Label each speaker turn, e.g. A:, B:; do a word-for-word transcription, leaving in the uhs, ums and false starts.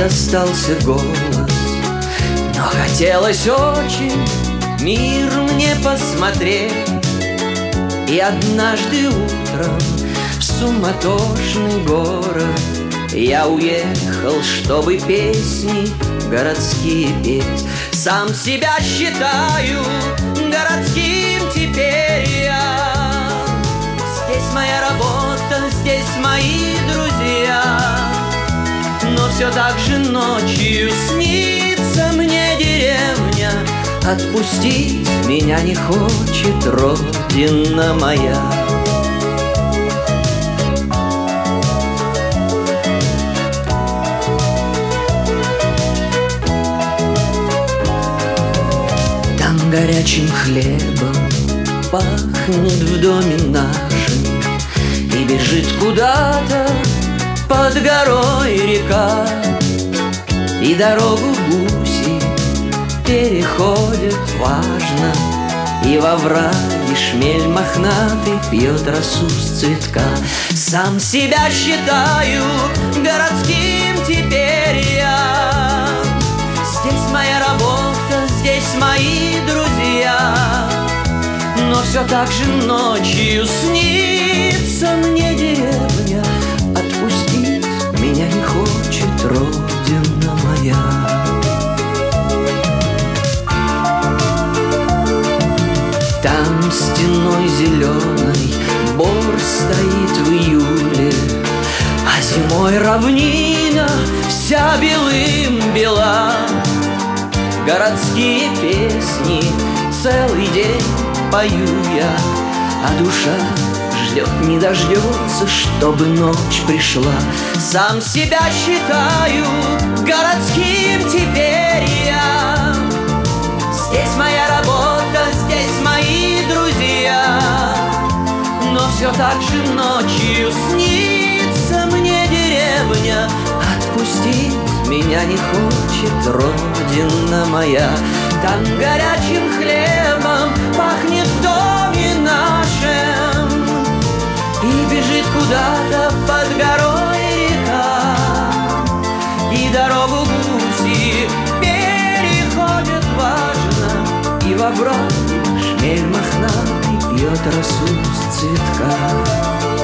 A: остался голос, но хотелось очень мир мне посмотреть. И однажды утром в суматошный город я уехал, чтобы песни городские петь. Сам себя считаю городским теперь я. Здесь моя работа, здесь мои друзья. Но все так же ночью снится мне деревня. Отпустить меня не хочет родина моя. Там горячим хлебом пахнет в доме нашем, и бежит куда-то под горой река, и дорогу гуси переходят важно, и во враге шмель мохнатый пьет росу с цветка. Сам себя считаю городским теперь я. Здесь моя работа, здесь мои друзья. Но все так же ночью снится мне деревня. Отпустить меня не хочет родина моя. Там стеной зеленой бор стоит в июле, а зимой равнина вся белым бела. Городские песни целый день пою я, а душа ждет, не дождется, чтобы ночь пришла. Сам себя считаю городским теперь я. Здесь моя работа, здесь мои друзья. Но все так же ночью снится мне деревня. Отпустить меня не хочет родина моя. Там горячим хлебом пахнет в доме нашем, и бежит куда-то под горой река, и дорогу гуси переходят важно, и во враге шмель мохнатый пьет росу с цветка.